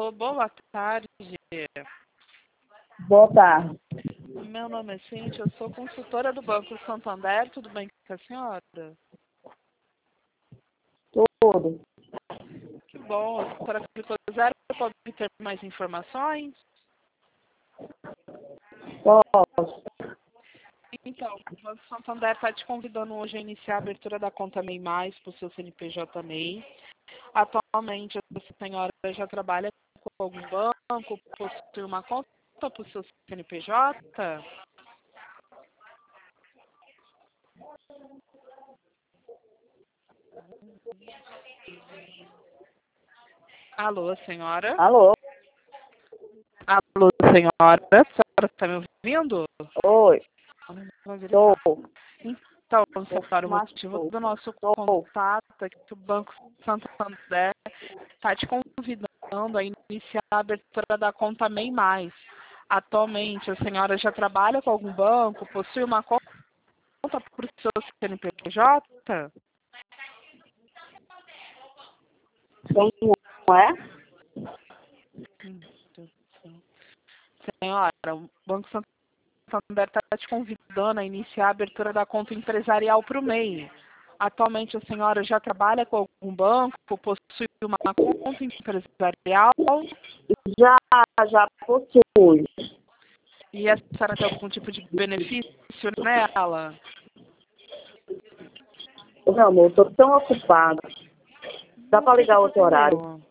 Alô, boa tarde. Boa tarde. Meu nome é Cíntia, eu sou consultora do Banco Santander. Tudo bem com a senhora? Tudo. Que bom. A senhora clicou zero, pode ter mais informações? Posso. Então, o Banco Santander está te convidando hoje a iniciar a abertura da conta MEI+, para o seu CNPJ MEI. Atualmente, a senhora já trabalha com algum banco, possui uma conta para o seu CNPJ? Alô, senhora? Alô? Alô, senhora? A senhora está me ouvindo? Oi. Estou. Então, senhora, o Mas motivo estou. do nosso contato é que o Banco Santander está te convidando a iniciar a abertura da conta MEI+. Atualmente, a senhora já trabalha com algum banco? Possui uma conta para o seu CNPJ? Como é? Senhora, o Banco Santander está te convidando a iniciar a abertura da conta empresarial para o MEI. Atualmente, a senhora já trabalha com algum banco? Possui uma conta empresarial? Já possui. E a senhora tem algum tipo de benefício nela? Meu amor, estou tão ocupada. Dá para ligar outro horário?